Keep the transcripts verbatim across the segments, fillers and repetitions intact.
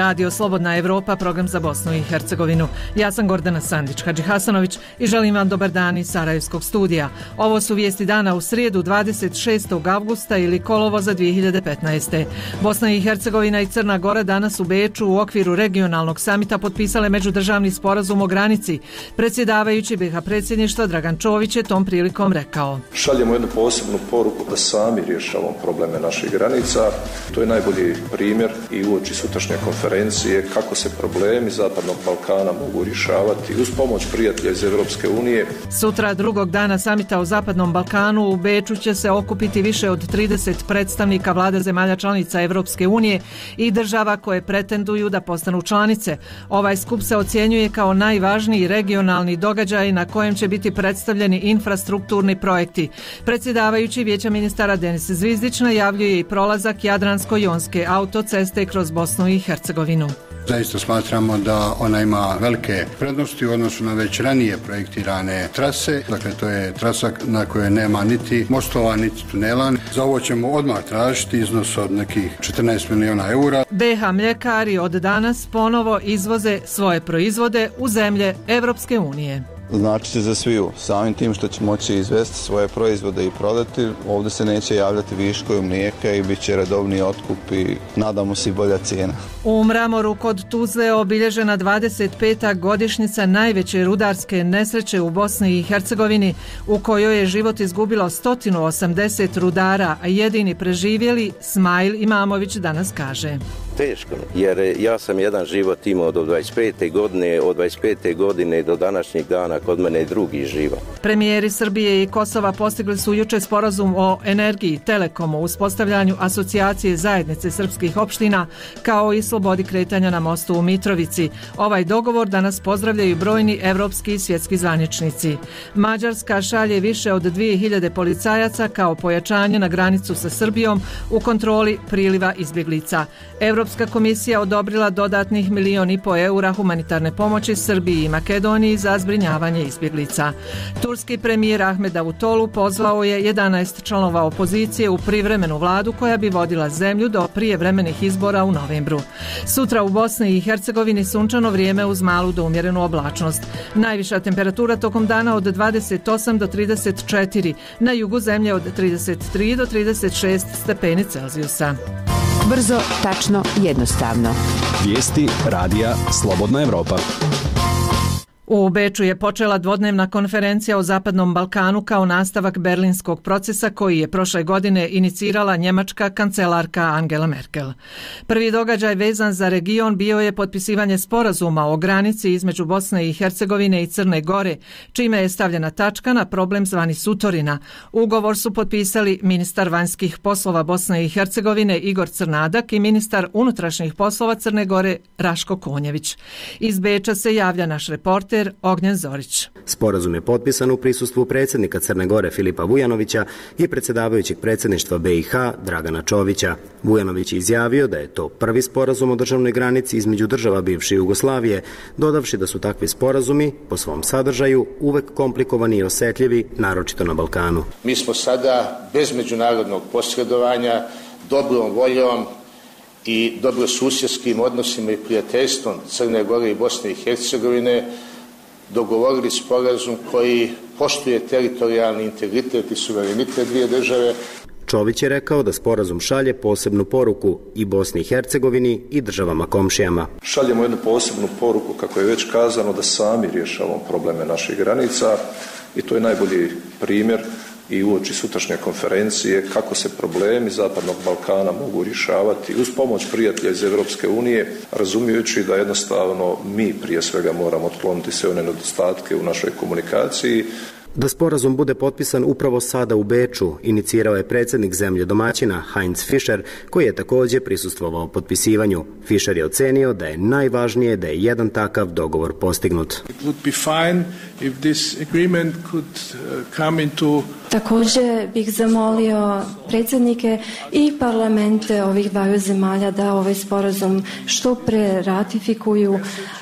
Radio Slobodna Evropa, program za Bosnu i Hercegovinu. Ja sam Gordana Sandić Hadžihasanović i želim vam dobar dan iz Sarajevskog studija. Ovo su vijesti dana u srijedu dvadeset šestog avgusta ili kolovoza dvije hiljade petnaeste. Bosna i Hercegovina i Crna Gora danas u Beču u okviru regionalnog samita potpisale međudržavni sporazum o granici. Predsjedavajući be ha predsjedništva Dragan Čović je tom prilikom rekao: Šaljemo jednu posebnu poruku da sami rješavamo probleme naših granica. To je najbolji primjer i uoči sutrašnje konferencije kako se problemi Zapadnog Balkana mogu rješavati uz pomoć prijatelja iz Europske unije. Sutra, drugog dana samita o Zapadnom Balkanu, u Beču će se okupiti više od trideset predstavnika vlada zemalja članica Europske unije i država koje pretenduju da postanu članice. Ovaj skup se ocjenjuje kao najvažniji regionalni događaj na kojem će biti predstavljeni infrastrukturni projekti. Predsjedavajući Vijeća ministara Denis Zvizdić najavljuje i prolazak Jadransko-jonske autoceste kroz Bosnu i Hercegovinu. Zaista smatramo da ona ima velike prednosti u odnosu na već ranije projektirane trase. Dakle, to je trasa na kojoj nema niti mostova, niti tunela. Za ovo ćemo odmah tražiti iznos od nekih četrnaest miliona eura. be ha mljekari od danas ponovo izvoze svoje proizvode u zemlje Evropske unije. Znači će za sviju. Samim tim što će moći izvesti svoje proizvode i prodati, ovdje se neće javljati viškovi mlijeka i bit će redovni otkup i nadamo se i bolja cijena. U Mramoru kod Tuzle obilježena dvadeset peta godišnjica najveće rudarske nesreće u Bosni i Hercegovini, u kojoj je život izgubilo sto osamdeset rudara, a jedini preživjeli Smajl Imamović danas kaže: Teško, jer ja sam jedan život imao do dvadeset pete godine, od dvadeset pete godine do današnjeg dana kod mene je drugi život. Premijeri Srbije i Kosova postigli su jučer sporazum o energiji, telekomu, uspostavljanju asocijacije zajednice srpskih opština, kao i slobodi kretanja na mostu u Mitrovici. Ovaj dogovor danas pozdravljaju brojni evropski i svjetski zvaničnici. Mađarska šalje više od dvije hiljade policajaca kao pojačanje na granicu sa Srbijom u kontroli priliva izbjeglica. Europska komisija odobrila dodatnih milijon i po eura humanitarne pomoći Srbiji i Makedoniji za zbrinjavanje izbjeglica. Turski premijer Ahmed Davutoglu pozvao je jedanaest članova opozicije u privremenu vladu koja bi vodila zemlju do prijevremenih izbora u novembru. Sutra u Bosni i Hercegovini sunčano vrijeme uz malu do umjerenu oblačnost. Najviša temperatura tokom dana od dvadeset osam do trideset četiri, na jugu zemlje od trideset tri do trideset šest stepeni Celzijusa. Brzo, tačno, jednostavno. Vijesti radija Slobodna Evropa. U Beču je počela dvodnevna konferencija o Zapadnom Balkanu kao nastavak berlinskog procesa koji je prošle godine inicirala njemačka kancelarka Angela Merkel. Prvi događaj vezan za region bio je potpisivanje sporazuma o granici između Bosne i Hercegovine i Crne Gore, čime je stavljena tačka na problem zvani Sutorina. Ugovor su potpisali ministar vanjskih poslova Bosne i Hercegovine Igor Crnadak i ministar unutrašnjih poslova Crne Gore Raško Konjević. Iz Beča se javlja naš reporter Ognjen Zorić. Sporazum je potpisan u prisustvu predsjednika Crne Gore Filipa Vujanovića i predsjedavajućeg predsjedništva be i ha Dragana Čovića. Vujanović je izjavio da je to prvi sporazum o državnoj granici između država bivše Jugoslavije, dodavši da su takvi sporazumi po svom sadržaju uvek komplikovani i osjetljivi, naročito na Balkanu. Mi smo sada bez međunarodnog posredovanja, dobrom voljom i dobrosusjedskim odnosima i prijateljstvom Crne Gore i Bosne i Hercegovine dogovorili sporazum koji poštuje teritorijalni integritet i suverenitet dvije države. Čović je rekao da sporazum šalje posebnu poruku i Bosni i Hercegovini i državama komšijama. Šaljemo jednu posebnu poruku, kako je već kazano, da sami rješavamo probleme naših granica i to je najbolji primjer i uoči sutrašnje konferencije kako se problemi Zapadnog Balkana mogu rješavati uz pomoć prijatelja iz Europske unije, razumijući da jednostavno mi prije svega moramo otkloniti sve one nedostatke u našoj komunikaciji. Da sporazum bude potpisan upravo sada u Beču, inicirao je predsjednik zemlje domaćina Heinz Fischer, koji je također prisustvovao potpisivanju. Fischer je ocenio da je najvažnije da je jedan takav dogovor postignut. Također bih zamolio predsjednike i parlamente ovih dvaju zemalja da ovaj sporazum što pre ratifikuju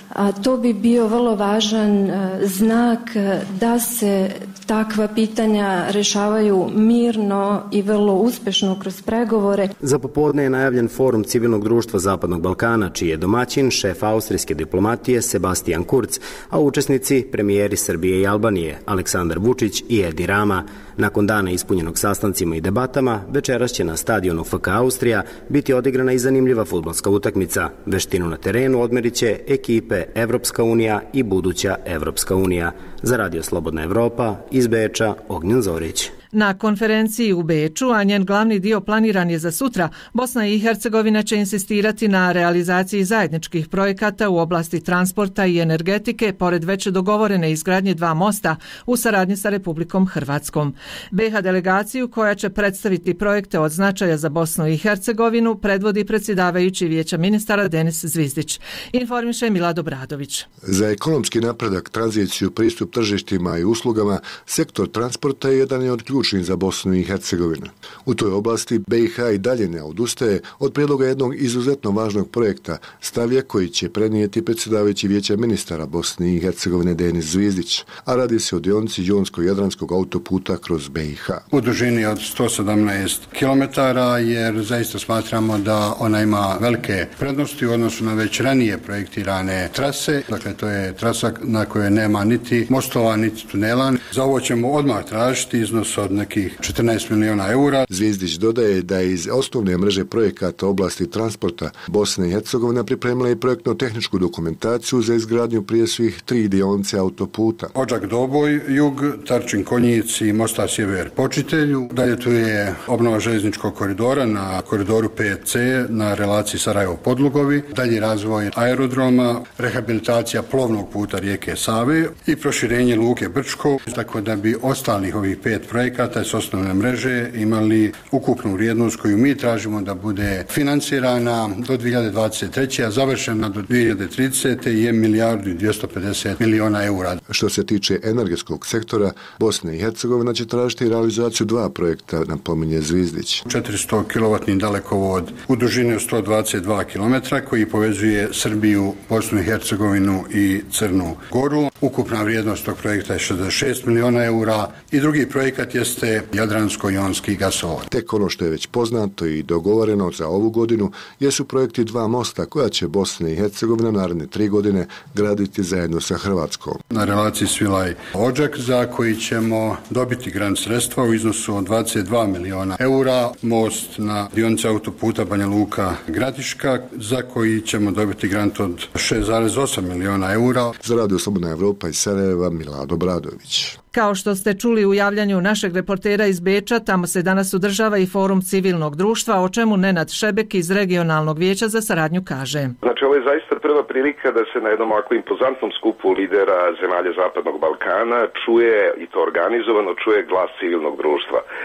a to bi bio vrlo važan znak da se takva pitanja rešavaju mirno i vrlo uspešno kroz pregovore. Za popodne je najavljen forum civilnog društva Zapadnog Balkana, čiji je domaćin šef austrijske diplomatije Sebastian Kurz, a učesnici premijeri Srbije i Albanije Aleksandar Vučić i Edi Rama. Nakon dana ispunjenog sastancima i debatama, večeras će na stadionu F K Austrija biti odigrana i zanimljiva fudbalska utakmica. Veštinu na terenu odmerit će ekipe Evropska unija i buduća Evropska unija. Za Radio Slobodna Evropa, iz Beča, Ognjen Zorić. Na konferenciji u Beču, a njen glavni dio planiran je za sutra, Bosna i Hercegovina će insistirati na realizaciji zajedničkih projekata u oblasti transporta i energetike, pored već dogovorene izgradnje dva mosta u saradnji sa Republikom Hrvatskom. B iH delegaciju koja će predstaviti projekte od značaja za Bosnu i Hercegovinu predvodi predsjedavajući Vijeća ministara Denis Zvizdić. Informiše Milado Bradović. Za ekonomski napredak, tranziciju, pristup tržištima i uslugama, sektor transporta je jedan od ključnih za Bosnu i Hercegovinu. U toj oblasti B iH i dalje ne odustaje od prijedloga jednog izuzetno važnog projekta Stavlje koji će prenijeti predsjedavajući Vijeća ministara Bosne i Hercegovine Denis Zvizdić, a radi se o dionici Jonsko-Jadranskog autoputa kroz B iH. U dužini od sto sedamnaest kilometara, jer zaista smatramo da ona ima velike prednosti u odnosu na već ranije projektirane trase. Dakle, to je trasa na kojoj nema niti mostova, niti tunela. Za ovo ćemo odmah tražiti iznos od nekih četrnaest miliona eura. Zvizdić dodaje da je iz osnovne mreže projekata oblasti transporta Bosna i Hercegovina pripremila i projektno-tehničku dokumentaciju za izgradnju prije svih tri dionice autoputa. Odžak-Doboj, jug, Tarčin-Konjic i Mostar Sjever Počitelju. Dalje tu je obnova željezničkog koridora na koridoru pet ce na relaciji Sarajevo-Podlugovi, dalje razvoj aerodroma, rehabilitacija plovnog puta rijeke Save i proširenje luke Brčko, tako da bi ostalih ovih pet projekata s osnovne mreže imali ukupnu vrijednost koju mi tražimo da bude financirana do dvije hiljade dvadeset treće. a završena do dvije hiljade tridesete. je milijardu i dvjesto pedeset miliona eura. Što se tiče energetskog sektora, Bosna i Hercegovina će tražiti realizaciju dva projekta, napominje Zvizdić. četiristo kilovatni dalekovod u dužini od sto dvadeset dva kilometra koji povezuje Srbiju, Bosnu i Hercegovinu i Crnu Goru. Ukupna vrijednost tog projekta je šezdeset šest miliona eura i drugi projekat jeste Jadransko-jonski gasovod. Tek ono što je već poznato i dogovoreno za ovu godinu jesu projekti dva mosta koja će Bosna i Hercegovina naredne tri godine graditi zajedno sa Hrvatskom. Na relaciji Svilaj-Odžak za koji ćemo dobiti grant sredstva u iznosu od dvadeset dva miliona eura, most na dionici autoputa Banja Luka-Gradiška za koji ćemo dobiti grant od šest zarez osam miliona eura. Za Radio Slobodna Evropa iz Sarajeva, Milado Bradović. Kao što ste čuli u javljanju našeg reportera iz Beča, tamo se danas održava i forum civilnog društva, o čemu Nenad Šebek iz Regionalnog vijeća za saradnju kaže. Znači, ovo je zaista prva prilika da se na jednom ovako impozantnom skupu lidera zemalja Zapadnog Balkana čuje, i to organizovano, čuje glas civilnog društva. E,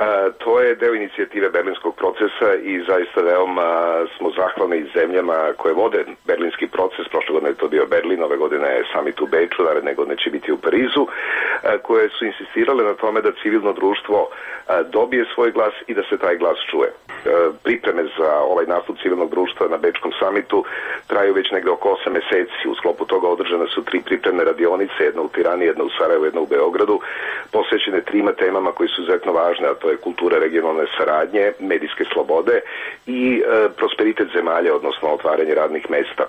to je deo inicijative berlinskog procesa i zaista veoma smo zahvalni zemljama koje vode berlinski proces. Prošle godine je to bio Berlin, ove godine je summit u Beču, naredne godine će biti u Parizu, e, koje su insistirale na tome da civilno društvo e, dobije svoj glas i da se taj glas čuje. E, pripreme za ovaj nastup civilnog društva na Bečkom samitu traju već negde oko osam meseci. U sklopu toga održane su tri pripremne radionice, jedna u Tirani, jedna u Sarajevu, jedna u Beogradu, posvećene trima temama koji su izuzetno važne, a to je kultura regionalne saradnje, medijske slobode i e, prosperitet zemalja, odnosno otvaranje radnih mesta.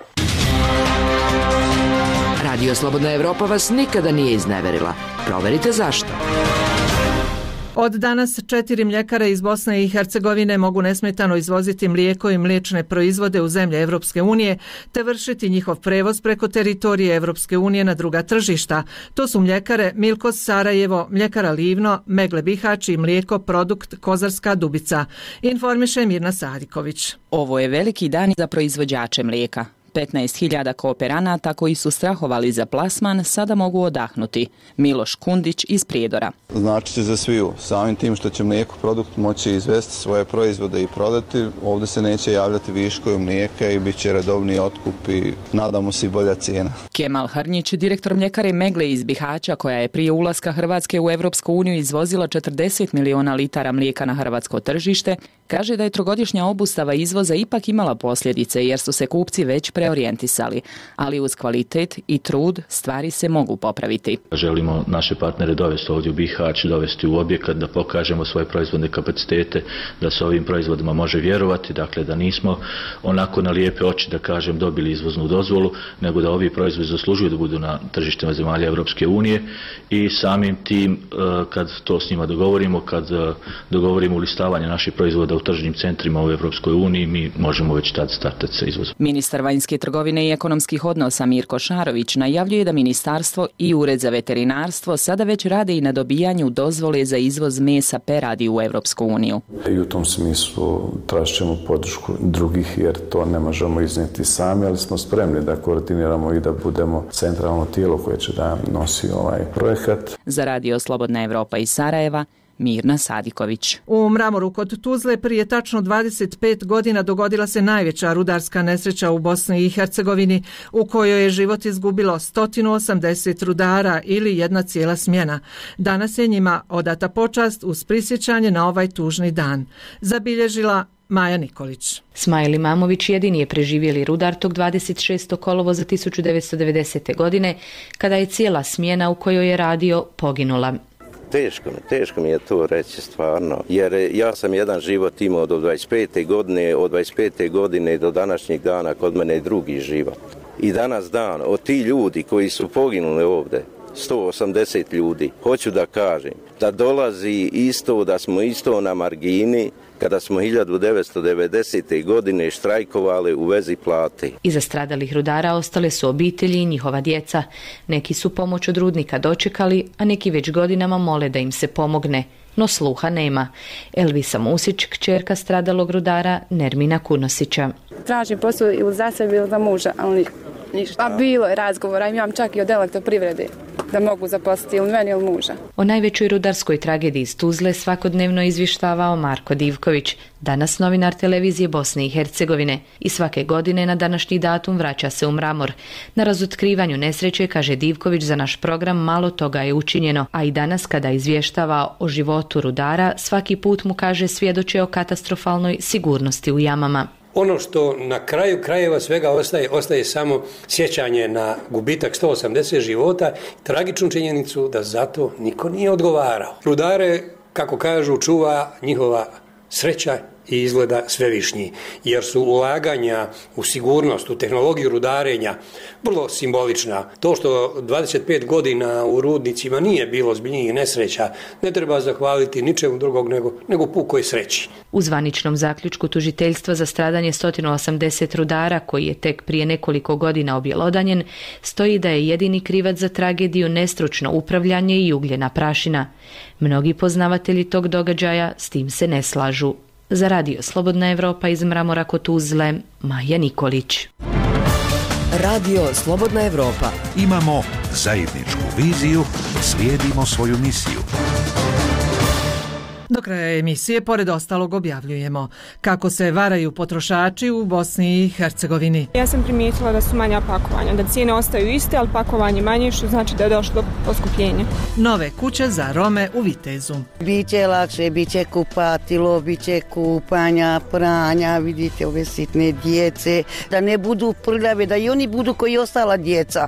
Radio Slobodna Evropa vas nikada nije izneverila. Proverite zašto. Od danas četiri mljekare iz Bosne i Hercegovine mogu nesmetano izvoziti mlijeko i mliječne proizvode u zemlje Evropske unije te vršiti njihov prevoz preko teritorije Evropske unije na druga tržišta. To su mljekare Milkos Sarajevo, mljekara Livno, Megle Bihać i mlijeko produkt Kozarska Dubica. Informiše Mirna Sadiković. Ovo je veliki dan za proizvođače mlijeka. petnaest hiljada kooperanata koji su strahovali za plasman sada mogu odahnuti. Miloš Kundić iz Prijedora. Znači će za sviju. Samim tim što će mlijeko produkt moći izvesti svoje proizvode i prodati, ovdje se neće javljati viškovi mlijeka i bit će redovni otkup i nadamo se i bolja cijena. Kemal Hrnjić, direktor mljekare Megle iz Bihaća, koja je prije ulaska Hrvatske u Evropsku uniju izvozila četrdeset miliona litara mlijeka na hrvatsko tržište, Kaže da je trogodišnja obustava izvoza ipak imala posljedice jer su se kupci već preorijentisali, ali uz kvalitet i trud stvari se mogu popraviti. Želimo naše partnere dovesti ovdje u Bihać, dovesti u objekat, da pokažemo svoje proizvodne kapacitete, da se ovim proizvodima može vjerovati, dakle da nismo onako na lijepe oči, da kažem, dobili izvoznu dozvolu, nego da ovi proizvodi zaslužuju da budu na tržištima zemalja Europske unije i samim tim kad to s njima dogovorimo, kad dogovorimo ulistavanje naših proizvoda u tržnim centrima u Europskoj uniji, mi možemo već tad startati sa izvozom. Ministar vanjske trgovine i ekonomskih odnosa Mirko Šarović najavljuje da ministarstvo i Ured za veterinarstvo sada već rade i na dobijanju dozvole za izvoz mesa peradi u Europsku uniju. I u tom smislu tražit ćemo podršku drugih jer to ne možemo iznijeti sami, ali smo spremni da koordiniramo i da budemo centralno tijelo koje će da nosi ovaj projekat. Za Radio Slobodna Evropa iz Sarajeva, Mirna Sadiković. U Mramoru kod Tuzle prije tačno dvadeset pet godina dogodila se najveća rudarska nesreća u Bosni i Hercegovini u kojoj je život izgubilo sto osamdeset rudara ili jedna cijela smjena. Danas je njima odata počast uz prisjećanje na ovaj tužni dan. Zabilježila Maja Nikolić. Smajl Imamović jedini je preživjeli rudar tog dvadeset šestog kolovoza tisuću devetsto devedesete. godine kada je cijela smjena u kojoj je radio poginula. Teško mi, teško mi je to reći stvarno, jer ja sam jedan život imao do dvadeset pete. godine, od dvadeset pete. godine do današnjeg dana kod mene je drugi život. I danas dan, od ti ljudi koji su poginuli ovdje, sto osamdeset ljudi, hoću da kažem da dolazi isto, da smo isto na margini kada smo hiljadu devetsto devedesete. godine štrajkovali u vezi plate. Iza stradalih rudara ostale su obitelji i njihova djeca. Neki su pomoć od rudnika dočekali, a neki već godinama mole da im se pomogne. No sluha nema. Elvisa Musić, kćerka stradalog rudara Nermina Kunosića. Tražim posao ili za sebe ili za muža, ali ništa. A bilo je razgovora, imam čak i od elektroprivrede da mogu zaposliti ili meni ili muža. O najvećoj rudarskoj tragediji iz Tuzle svakodnevno izvještavao Marko Divković, danas novinar televizije Bosne i Hercegovine, i svake godine na današnji datum vraća se u Mramor. Na razotkrivanju nesreće, kaže Divković, za naš program malo toga je učinjeno, a i danas kada izvještava o životu rudara, svaki put mu, kaže, svjedoče o katastrofalnoj sigurnosti u jamama. Ono što na kraju krajeva svega ostaje, ostaje samo sjećanje na gubitak sto osamdeset života, tragičnu činjenicu da zato niko nije odgovarao. Rudare, kako kažu, čuva njihova sreća i izgleda svevišnji, jer su ulaganja u sigurnost, u tehnologiju rudarenja vrlo simbolična. To što dvadeset pet godina u rudnicima nije bilo ozbiljnijih nesreća, ne treba zahvaliti ničemu drugog nego, nego pukoj sreći. U zvaničnom zaključku tužiteljstva za stradanje sto osamdeset rudara, koji je tek prije nekoliko godina objelodanjen, stoji da je jedini krivac za tragediju nestručno upravljanje i ugljena prašina. Mnogi poznavatelji tog događaja s tim se ne slažu. Za Radio Slobodna Evropa iz Mramora kod Tuzle, Maja Nikolić. Radio Slobodna Evropa. Imamo zajedničku viziju, slijedimo svoju misiju. Do kraja emisije, pored ostalog, objavljujemo kako se varaju potrošači u Bosni i Hercegovini. Ja sam primijetila da su manja pakovanja, da cijene ostaju iste, ali pakovanje manje, što znači da je došlo do poskupljenja. Nove kuće za Rome u Vitezu. Biće lakše, biće kupatilo, biće kupanja, pranja, vidite ove sitne djece, da ne budu prljave, da i oni budu koji ostala djeca.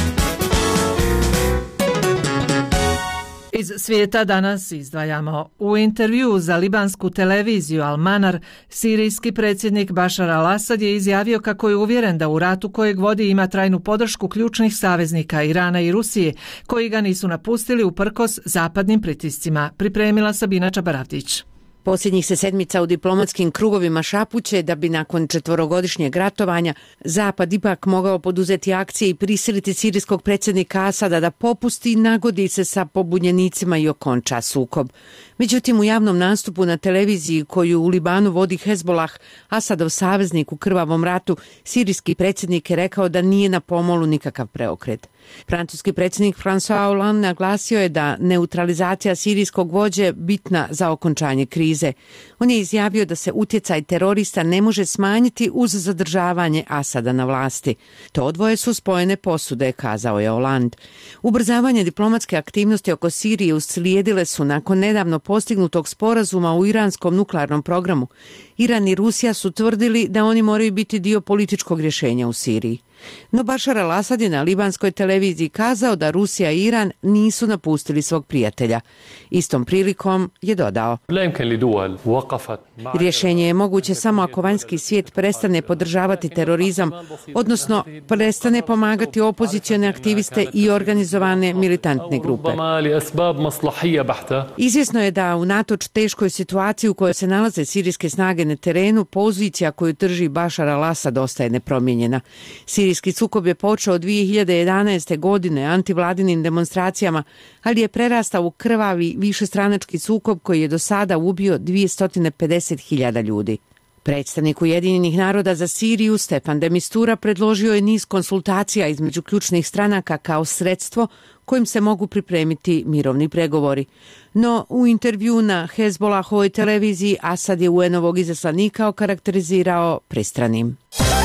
Iz svijeta danas izdvajamo. U intervjuu za libansku televiziju Al-Manar, sirijski predsjednik Bašar al-Asad je izjavio kako je uvjeren da u ratu kojeg vodi ima trajnu podršku ključnih saveznika Irana i Rusije, koji ga nisu napustili uprkos zapadnim pritiscima. Pripremila Sabina Čabaravdić. Posljednjih se sedmica u diplomatskim krugovima šapuće da bi nakon četvorogodišnjeg ratovanja Zapad ipak mogao poduzeti akcije i prisiliti sirijskog predsjednika Asada da popusti i nagodi se sa pobunjenicima i okonča sukob. Međutim, u javnom nastupu na televiziji koju u Libanu vodi Hezbolah, Asadov saveznik u krvavom ratu, sirijski predsjednik je rekao da nije na pomolu nikakav preokret. Francuski predsjednik François Hollande naglasio je da neutralizacija sirijskog vođe bitna za okončanje krize. On je izjavio da se utjecaj terorista ne može smanjiti uz zadržavanje Asada na vlasti. To dvoje su spojene posude, kazao je Hollande. Ubrzavanje diplomatske aktivnosti oko Sirije uslijedile su nakon nedavno postignutog sporazuma u iranskom nuklearnom programu. Iran i Rusija su tvrdili da oni moraju biti dio političkog rješenja u Siriji. No Bašar al-Asad je na libanskoj televiziji kazao da Rusija i Iran nisu napustili svog prijatelja. Istom prilikom je dodao: rješenje je moguće samo ako vanjski svijet prestane podržavati terorizam, odnosno prestane pomagati opozicione aktiviste i organizovane militantne grupe. Izvjesno je da unatoč teškoj situaciji u kojoj se nalaze sirijske snage na terenu, pozicija koju drži Bašar al-Asad ostaje nepromijenjena. Sirijski sukob je počeo dvije hiljade jedanaeste. godine antivladinim demonstracijama, ali je prerastao u krvavi višestranački sukob koji je do sada ubio dvjesto pedeset hiljada ljudi. Predstavnik Ujedinjenih naroda za Siriju Stefan de Mistura predložio je niz konsultacija između ključnih stranaka kao sredstvo kojim se mogu pripremiti mirovni pregovori. No, u intervju na Hezbollahovoj televiziji Asad je U N-ovog izaslanika okarakterizirao pristranim.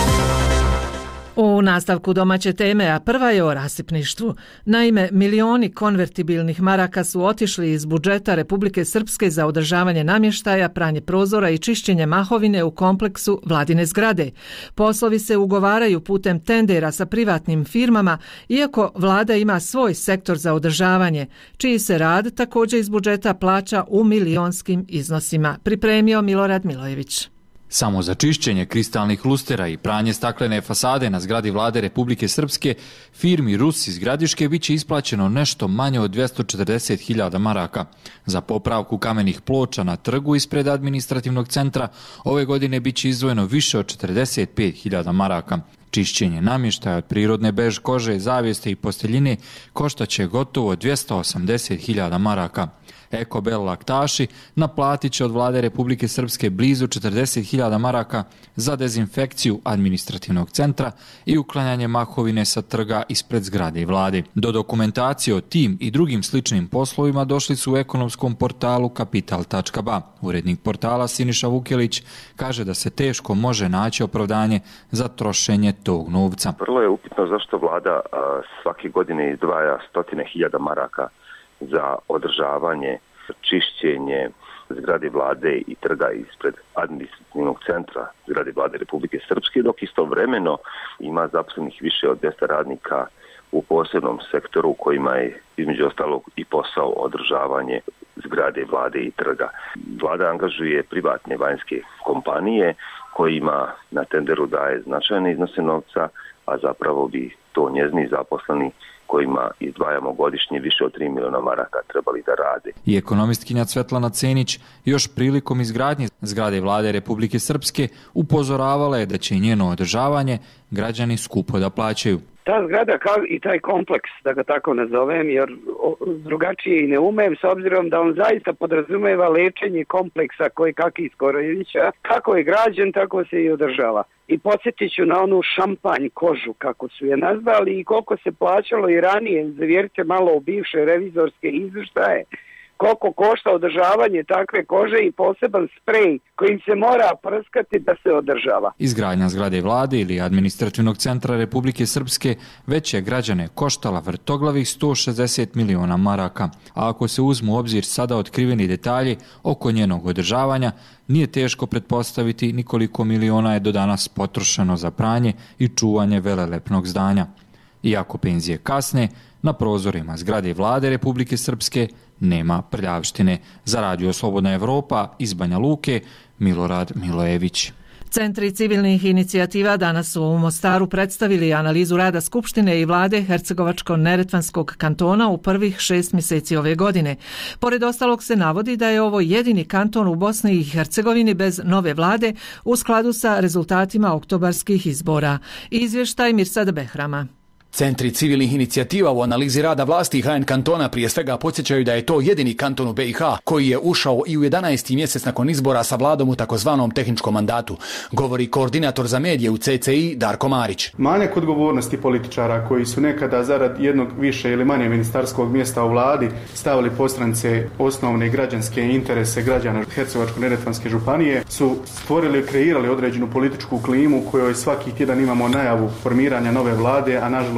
U nastavku domaće teme, a prva je o rasipništvu. Naime, milioni konvertibilnih maraka su otišli iz budžeta Republike Srpske za održavanje namještaja, pranje prozora i čišćenje mahovine u kompleksu vladine zgrade. Poslovi se ugovaraju putem tendera sa privatnim firmama, iako vlada ima svoj sektor za održavanje, čiji se rad također iz budžeta plaća u milionskim iznosima. Pripremio Milorad Milojević. Samo za čišćenje kristalnih lustera i pranje staklene fasade na zgradi vlade Republike Srpske firmi Rus iz Gradiške biće isplaćeno nešto manje od dvjesto četrdeset hiljada maraka. Za popravku kamenih ploča na trgu ispred administrativnog centra ove godine biće izdvojeno više od četrdeset pet hiljada maraka. Čišćenje namještaja od prirodne bež kože, zavjeste i posteljine koštaće gotovo dvjesto osamdeset hiljada maraka. Ekobel laktaši naplatit će od vlade Republike Srpske blizu četrdeset hiljada maraka za dezinfekciju administrativnog centra i uklanjanje mahovine sa trga ispred zgrade vlade. Do dokumentacije o tim i drugim sličnim poslovima došli su u ekonomskom portalu kapital tačka ba. Urednik portala Siniša Vukelić kaže da se teško može naći opravdanje za trošenje tog novca. Vrlo je upitno zašto vlada svake godine izdvaja stotine hiljada maraka za održavanje, čišćenje zgrade vlade i trga ispred administrativnog centra zgrade vlade Republike Srpske, dok istovremeno ima zaposlenih više od dvjesto radnika u posebnom sektoru kojima je između ostalog i posao održavanje zgrade vlade i trga. Vlada angažuje privatne vanjske kompanije kojima na tenderu daje značajne iznose novca, a zapravo bi to njezini zaposleni kojima izdvajamo godišnje više od tri miliona maraka trebali da rade. I ekonomistkinja Svetlana Cenić još prilikom izgradnje zgrade vlade Republike Srpske upozoravala je da će i njeno održavanje građani skupo da plaćaju. Ta zgrada kao i taj kompleks, da ga tako nazovem, jer drugačije i ne umem, s obzirom da on zaista podrazumeva lečenje kompleksa koji kakih Skorojevića. Kako je građen, tako se i održava. I podsjetit ću na onu šampanj kožu, kako su je nazvali, i koliko se plaćalo i ranije, zavjerite malo u bivše revizorske izvještaje, koliko košta održavanje takve kože i poseban sprej kojim se mora prskati da se održava. Izgradnja zgrade vlade ili administrativnog centra Republike Srpske već je građane koštala vrtoglavih sto šezdeset miliona maraka, a ako se uzmu u obzir sada otkriveni detalji oko njenog održavanja, nije teško pretpostaviti ni koliko miliona je do danas potrošeno za pranje i čuvanje velelepnog zdanja. Iako penzije kasne, na prozorima zgrade vlade Republike Srpske nema prljavštine. Za Radio Slobodna Evropa iz Banja Luke, Milorad Milojević. Centri civilnih inicijativa danas su u Mostaru predstavili analizu rada Skupštine i vlade Hercegovačko-Neretvanskog kantona u prvih šest mjeseci ove godine. Pored ostalog se navodi da je ovo jedini kanton u Bosni i Hercegovini bez nove vlade u skladu sa rezultatima oktobarskih izbora. Izvještaj Mirsada Behrama. Centri civilnih inicijativa u analizi rada vlasti H N kantona prije svega podsjećaju da je to jedini kanton u B i H koji je ušao i u jedanaesti mjesec nakon izbora sa vladom u takozvanom tehničkom mandatu, govori koordinator za medije u C C I Darko Marić. Manjak odgovornosti političara koji su nekada zarad jednog više ili manje ministarskog mjesta u vladi stavili postrance osnovne građanske interese građana Hercegovačko-Neretvanske županije su stvorili i kreirali određenu političku klimu u kojoj svaki tjedan imamo najavu formiranja nove vlade, a nažalost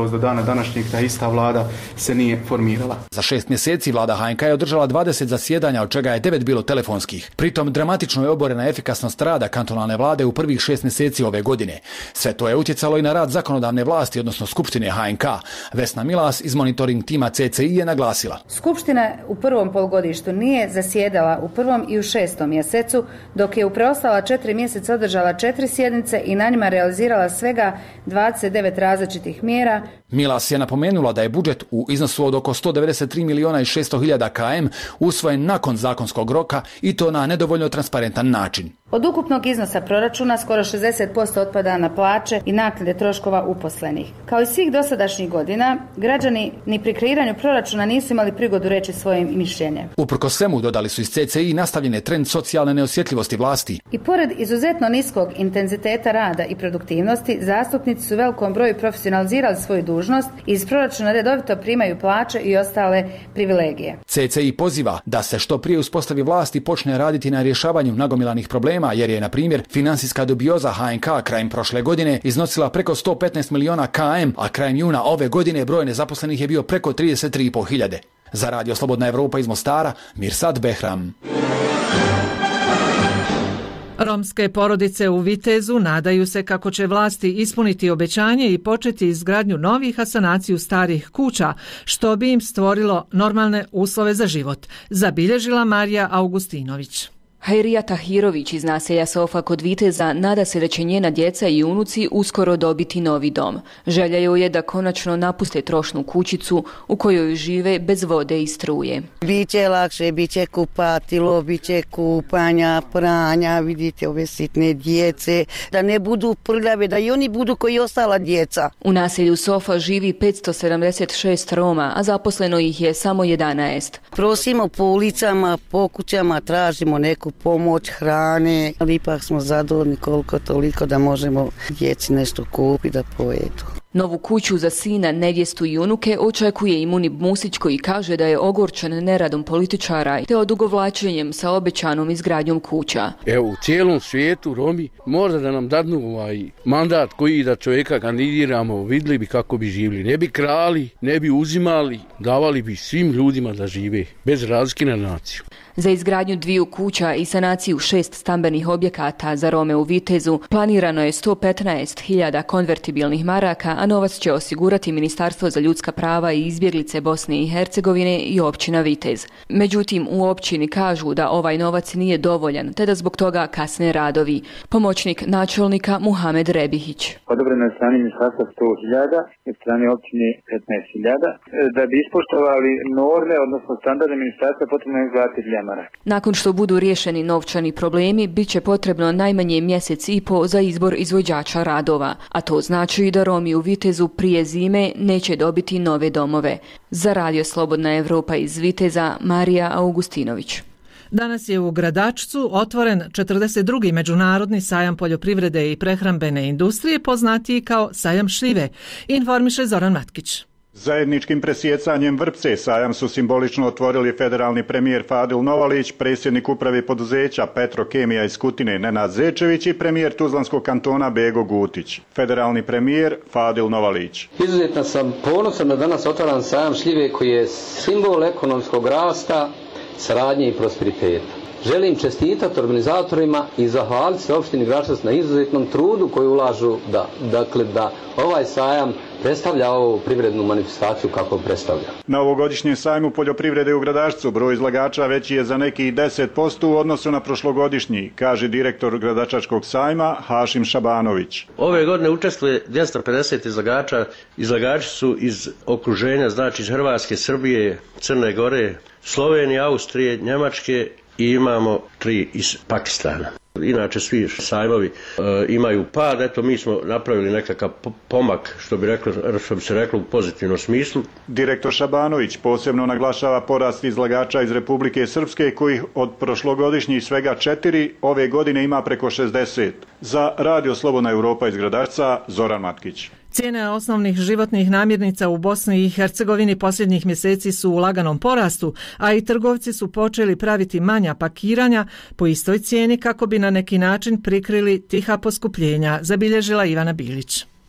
nažalost do dana današnjeg ta ista vlada se nije formirala. Za šest mjeseci vlada H N K je održala dvadeset zasjedanja, od čega je devet bilo telefonskih. Pritom dramatično je oborena efikasnost rada kantonalne vlade u prvih šest mjeseci ove godine. Sve to je utjecalo i na rad zakonodavne vlasti, odnosno Skupštine H N K. Vesna Milas iz monitoring tima C C I je naglasila. Skupština u prvom polugodištu nije zasjedala u prvom i u šestom mjesecu, dok je u preostala četiri mjeseca održala četiri sjednice i na njima realizirala svega dvadeset devet različitih mjera. Milas je napomenula da je budžet u iznosu od oko sto devedeset tri milijuna i šesto hiljada km usvojen nakon zakonskog roka i to na nedovoljno transparentan način. Od ukupnog iznosa proračuna skoro šezdeset posto otpada na plaće i naknade troškova uposlenih. Kao i svih dosadašnjih godina, građani ni pri kreiranju proračuna nisu imali prigodu reći svoje mišljenje. Uprkos svemu, dodali su iz C C I, nastavljen je trend socijalne neosjetljivosti vlasti. I pored izuzetno niskog intenziteta rada i produktivnosti, zastupnici su u velikom broju profesionalizirali svoju dužnost i iz proračuna redovito primaju plaće i ostale privilegije. C C I poziva da se što prije uspostavi vlast i počne raditi na rješavanju nagomilanih problema, jer je, na primjer, financijska dubioza H N K krajem prošle godine iznosila preko sto petnaest milijuna km, a krajem juna ove godine broj nezaposlenih je bio preko trideset tri i pol hiljade. Za Radio Slobodna Evropa iz Mostara, Mirsad Behram. Romske porodice u Vitezu nadaju se kako će vlasti ispuniti obećanje i početi izgradnju novih, a sanaciju starih kuća, što bi im stvorilo normalne uslove za život, zabilježila Marija Augustinović. Hajrija Tahirović iz naselja Sofa kod Viteza nada se da će njena djeca i unuci uskoro dobiti novi dom. Želja joj je da konačno napuste trošnu kućicu u kojoj žive bez vode i struje. Biće lakše, biće kupatilo, biće kupanja, pranja, vidite ove sitne djece, da ne budu prljave, da i oni budu koji ostala djeca. U naselju Sofa živi petsto sedamdeset šest Roma, a zaposleno ih je samo jedanaest. Prosimo po ulicama, po kućama, tražimo neku pomoć, hrane, ali ipak smo zadovoljni koliko toliko da možemo djeci nešto kupiti da pojedu. Novu kuću za sina, nevjestu i unuke očekuje i Munib Musić, koji kaže da je ogorčen neradom političara te odugovlačenjem sa obećanom izgradnjom kuća. Evo, u cijelom svijetu Romi možda da nam dadnu ovaj mandat koji da čovjeka kandidiramo, vidjeli bi kako bi živjeli. Ne bi krali, ne bi uzimali, davali bi svim ljudima da žive, bez razlike na naciju. Za izgradnju dviju kuća i sanaciju šest stambenih objekata za Rome u Vitezu planirano je sto petnaest hiljada konvertibilnih maraka, a novac će osigurati Ministarstvo za ljudska prava i izbjeglice Bosne i Hercegovine i općina Vitez. Međutim, u općini kažu da ovaj novac nije dovoljan, te da zbog toga kasne radovi. Pomoćnik načelnika Muhamed Rebihić. Odobreno je strani Ministarstva sto hiljada i strani općine petnaest hiljada. Da bi ispoštovali norme, odnosno standarde ministarstva, potrebno je izgledati maraka. Nakon što budu riješeni novčani problemi, bit će potrebno najmanje mjesec i po za izbor izvođača radova, a to znači da Romi u Vitezu prije zime neće dobiti nove domove. Za Radio Slobodna Evropa iz Viteza, Marija Augustinović. Danas je u Gradačcu otvoren četrdeset drugi međunarodni sajam poljoprivrede i prehrambene industrije, poznatiji kao sajam šljive, informiše Zoran Matkić. Zajedničkim presjecanjem vrpce sajam su simbolično otvorili federalni premijer Fadil Novalić, predsjednik uprave poduzeća Petrokemija iz Kutine Nenad Zečević i premijer Tuzlanskog kantona Bego Gutić. Federalni premijer Fadil Novalić. Izuzetno sam ponosan da danas otvaram sajam šljive koji je simbol ekonomskog rasta, saradnje i prosperiteta. Želim čestitati organizatorima i zahvaliti se opštini Gračac na izuzetnom trudu koji ulažu da, dakle, da ovaj sajam predstavlja ovu privrednu manifestaciju kako predstavlja. Na ovogodišnjem sajmu poljoprivrede u Gradačcu broj izlagača veći je za nekih deset posto u odnosu na prošlogodišnji, kaže direktor Gradačačkog sajma Hašim Šabanović. Ove godine učestvuje dvjesto pedeset izlagača. Izlagači su iz okruženja, znači iz Hrvatske, Srbije, Crne Gore, Slovenije, Austrije, Njemačke i imamo tri iz Pakistana. Inače svi sajmovi e, imaju pad, eto mi smo napravili nekakav pomak, što bi, reklo, što bi se reklo u pozitivnom smislu. Direktor Šabanović posebno naglašava porast izlagača iz Republike Srpske, kojih od prošlogodišnjih svega četiri, ove godine ima preko šezdeset. Za Radio Slobodna Evropa iz Gradačca, Zoran Matkić. Cijene osnovnih životnih namirnica u Bosni i Hercegovini posljednjih mjeseci su u laganom porastu, a i trgovci su počeli praviti manja pakiranja po istoj cijeni kako bi na neki način prikrili tiha poskupljenja, zabilježila Ivana Bilić.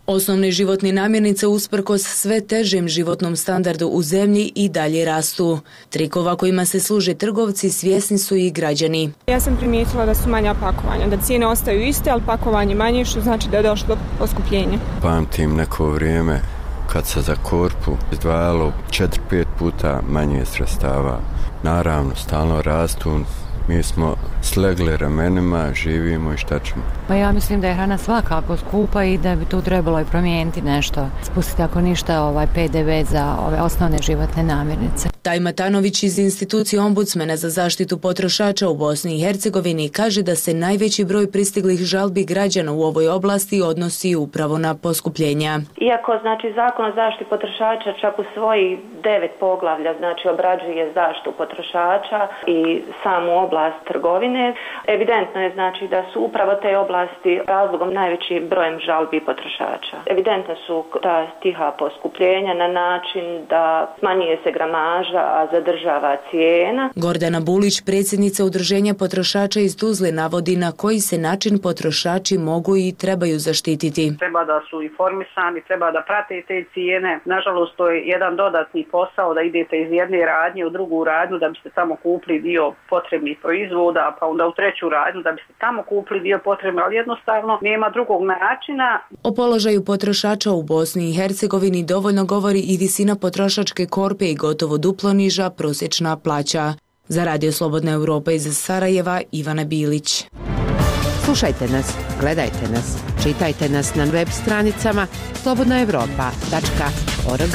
Osnovne životne namirnice usprkos sve težem životnom standardu u zemlji i dalje rastu. Trikova kojima se služe trgovci svjesni su i građani. Ja sam primijetila da su manja pakovanja, da cijene ostaju iste, ali pakovanje manje, što znači da je došlo do poskupljenja. Pamtim neko vrijeme kad se za korpu izdvajalo četiri pet puta manje sredstava. Naravno, stalno rastu. Mi smo slegli ramenima, živimo i šta ćemo. Pa ja mislim da je hrana svakako skupa i da bi tu trebalo i promijeniti nešto. Spustiti ako ništa ovaj P D V za ove osnovne životne namirnice. Taj Matanović iz institucije ombudsmena za zaštitu potrošača u Bosni i Hercegovini kaže da se najveći broj pristiglih žalbi građana u ovoj oblasti odnosi upravo na poskupljenja. Iako znači Zakon o zaštiti potrošača čak u svoji devet poglavlja znači obrađuje zaštitu potrošača i samu oblast trgovine, evidentno je znači da su upravo te oblasti razlogom najvećim brojem žalbi potrošača. Evidentno su ta tiha poskupljenja na način da smanjuje se gramaža, a zadržava cijena. Gordana Bulić, predsjednica Udruženja potrošača iz Tuzle, navodi na koji se način potrošači mogu i trebaju zaštititi. Treba da su informisani, treba da prate te cijene. Nažalost, to je jedan dodatni posao da idete iz jedne radnje u drugu radnju da biste tamo kupili dio potrebnih proizvoda, pa onda u treću radnju da biste tamo kupili dio potrebnih, ali jednostavno nema drugog načina. O položaju potrošača u Bosni i Hercegovini dovoljno govori i visina potrošačke korpe i gotovo duplo niža prosječna plaća. Za Radio Slobodna Europa iz Sarajeva, Ivana Bilić. Slušajte nas, gledajte nas, čitajte nas na web stranicama slobodna europa tačka org.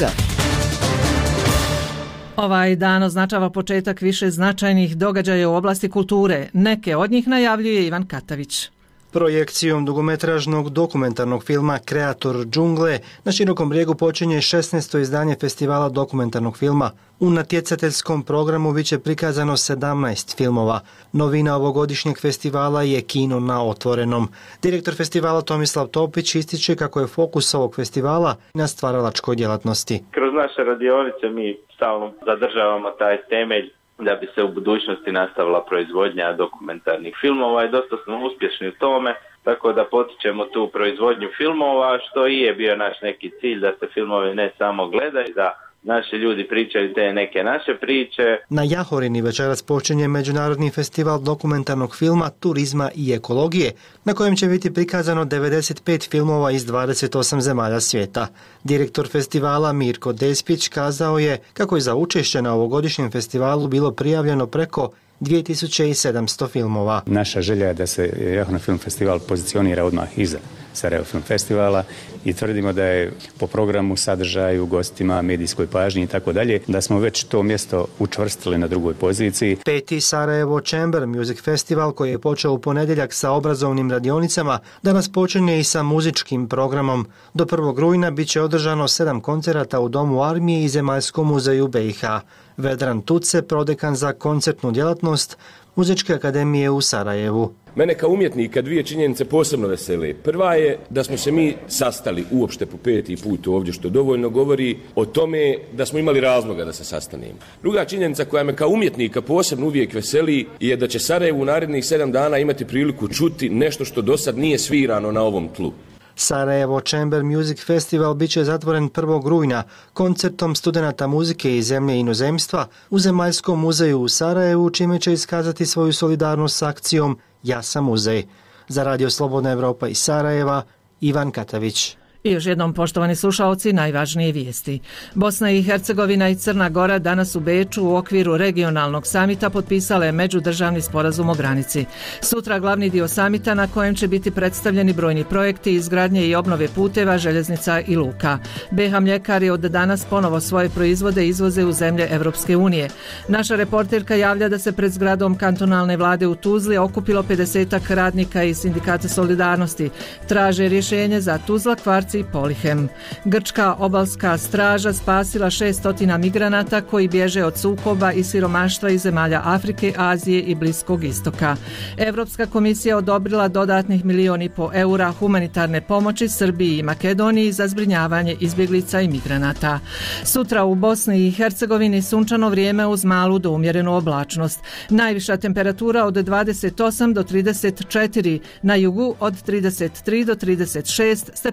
Ovaj dan označava početak više značajnih događaja u oblasti kulture. Neke od njih najavljuje Ivan Katavić. Projekcijom dugometražnog dokumentarnog filma Kreator džungle na Širokom Brijegu počinje šesnaesto izdanje festivala dokumentarnog filma. U natjecateljskom programu biće prikazano sedamnaest filmova. Novina ovogodišnjeg festivala je kino na otvorenom. Direktor festivala Tomislav Topić ističe kako je fokus ovog festivala na stvaralačkoj djelatnosti. Kroz naše radionice mi stalno zadržavamo taj temelj da bi se u budućnosti nastavila proizvodnja dokumentarnih filmova i dosta smo uspješni u tome, tako da potičemo tu proizvodnju filmova, što i je bio naš neki cilj da se filmovi ne samo gledaju, da naši ljudi pričaju te neke naše priče. Na Jahorini večeras počinje Međunarodni festival dokumentarnog filma, turizma i ekologije, na kojem će biti prikazano devedeset pet filmova iz dvadeset osam zemalja svijeta. Direktor festivala Mirko Despić kazao je kako je za učešće na ovogodišnjem festivalu bilo prijavljeno preko dvije tisuće sedamsto filmova. Naša želja je da se Jahorina Film Festival pozicionira odmah iza Sarajevo Film Festivala i tvrdimo da je po programu, sadržaju, gostima, medijskoj pažnji i tako dalje, da smo već to mjesto učvrstili na drugoj poziciji. Peti Sarajevo Chamber Music Festival, koji je počeo u ponedjeljak sa obrazovnim radionicama, danas počinje i sa muzičkim programom. Do prvog rujna bit će održano sedam koncerata u Domu armije i Zemaljskom muzeju B i H. Vedran Tuce, prodekan za koncertnu djelatnost Muzičke akademije u Sarajevu. Mene kao umjetnika dvije činjenice posebno vesele. Prva je da smo se mi sastali uopšte po peti put ovdje, što dovoljno govori o tome da smo imali razloga da se sastanemo. Druga činjenica koja me kao umjetnika posebno uvijek veseli je da će Sarajevo u narednih sedam dana imati priliku čuti nešto što do sad nije svirano na ovom tlu. Sarajevo Chamber Music Festival bit će zatvoren prvog rujna koncertom studenata muzike iz zemlje i inozemstva u Zemaljskom muzeju u Sarajevu, čime će iskazati svoju solidarnost s akcijom Ja sam muzej. Za Radio Slobodna Europa iz Sarajeva, Ivan Katavić. I još jednom, poštovani slušalci, najvažnije vijesti. Bosna i Hercegovina i Crna Gora danas u Beču u okviru regionalnog samita potpisale međudržavni sporazum o granici. Sutra glavni dio samita na kojem će biti predstavljeni brojni projekti izgradnje i obnove puteva, željeznica i luka. B H mljekari od danas ponovo svoje proizvode izvoze u zemlje Evropske unije. Naša reporterka javlja da se pred zgradom kantonalne vlade u Tuzli okupilo pedesetak radnika iz Sindikata solidarnosti. Traže rješenje za Tuzla, Kvarci i Polihem. Grčka obalska straža spasila šesnaest migranata koji bježe od sukoba i siromaštva iz zemalja Afrike, Azije i Bliskog istoka. Evropska komisija odobrila dodatnih milijon i po eura humanitarne pomoći Srbiji i Makedoniji za zbrinjavanje izbjeglica i migranata. Sutra u Bosni i Hercegovini sunčano vrijeme uz malu do umjerenu oblačnost. Najviša temperatura od dvadeset osam do trideset četiri, na jugu od trideset tri do trideset šest stepeni Celzija.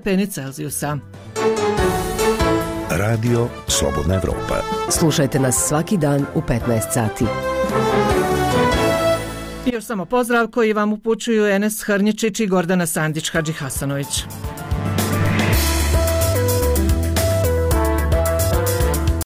Celzijusa. Radio Slobodna Evropa. Slušajte nas svaki dan u petnaest sati. I još samo pozdrav koji vam upućuju Enes Hrnjičić i Gordana Sandić Hadži Hasanović.